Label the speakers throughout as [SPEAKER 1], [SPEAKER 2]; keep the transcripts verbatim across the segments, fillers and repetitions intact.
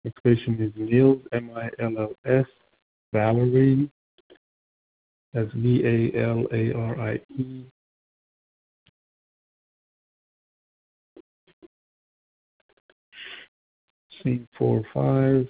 [SPEAKER 1] Next patient is Mills, M I L L S, Valerie, that's V A L A R I E. Scene four five.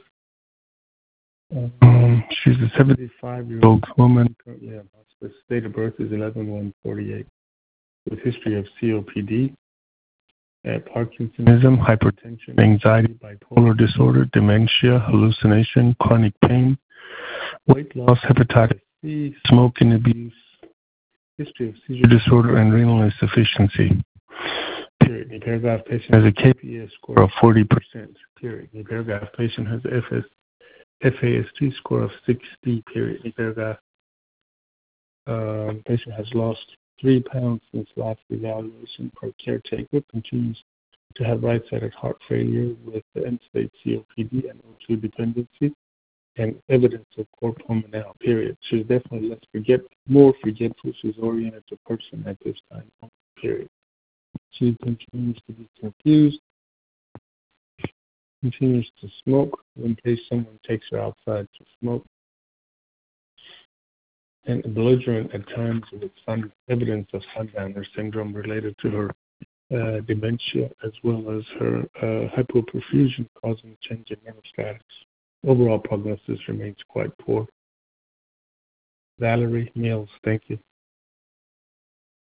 [SPEAKER 1] Um, she's a seventy-five-year-old woman, currently on hospice. Date of birth is eleven one forty-eight, with history of C O P D, uh, Parkinsonism, hypertension, anxiety, bipolar disorder, dementia, hallucination, chronic pain, weight loss, hepatitis C, smoking abuse, history of seizure disorder, and renal insufficiency. Period. The paragraph patient has a K P S score of forty percent. Period. The paragraph patient has F S, F A S T score of sixty. Period. The paragraph um, patient has lost three pounds since last evaluation per caretaker. Continues to have right-sided heart failure with end-stage C O P D and O two dependency, and evidence of cor pulmonale. Period. She's definitely less forget, more forgetful. She's oriented to person at this time. Period. She continues to be confused, continues to smoke in case someone takes her outside to smoke, and belligerent at times with some evidence of Sundowner syndrome related to her uh, dementia, as well as her uh, hypoperfusion causing change in mental status. Overall prognosis remains quite poor. Valerie Mills, thank you.